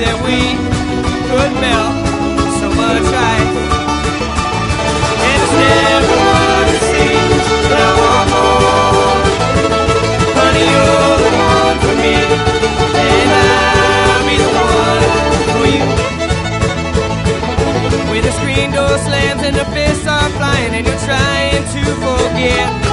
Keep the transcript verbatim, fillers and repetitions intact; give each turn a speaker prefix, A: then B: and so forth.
A: that we could melt so much ice. And it's never what it seems, but I want more. Honey, you're the one for me, and I'll be the one for you. When the screen door slams and the fists are flying and you're trying to forget,